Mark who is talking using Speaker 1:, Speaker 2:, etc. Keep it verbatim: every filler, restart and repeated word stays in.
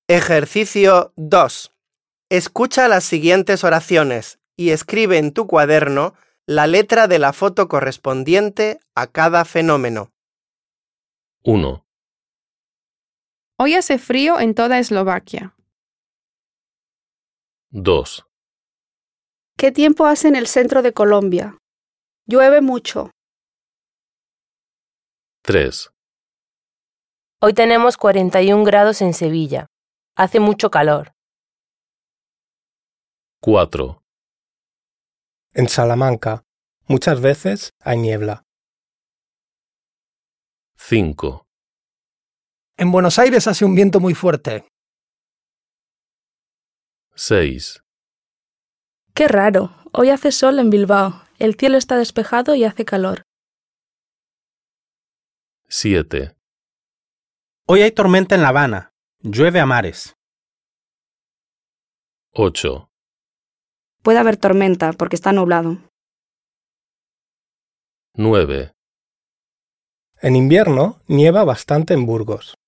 Speaker 1: Ejercicio dos. Escucha las siguientes oraciones y escribe en tu cuaderno la letra de la foto correspondiente a cada fenómeno.
Speaker 2: uno,
Speaker 3: Hoy hace frío en toda Eslovaquia.
Speaker 2: dos,
Speaker 4: ¿Qué tiempo hace en el centro de Colombia? Llueve mucho.
Speaker 2: tres,
Speaker 5: Hoy tenemos cuarenta y un grados en Sevilla. Hace mucho calor.
Speaker 2: cuatro,
Speaker 6: En Salamanca, muchas veces hay niebla.
Speaker 2: cinco,
Speaker 7: En Buenos Aires hace un viento muy fuerte.
Speaker 2: seis,
Speaker 4: Qué raro. Hoy hace sol en Bilbao. El cielo está despejado y hace calor.
Speaker 2: siete,
Speaker 8: Hoy hay tormenta en La Habana. Llueve a mares.
Speaker 2: ocho,
Speaker 9: Puede haber tormenta porque está nublado.
Speaker 2: nueve,
Speaker 6: En invierno nieva bastante en Burgos.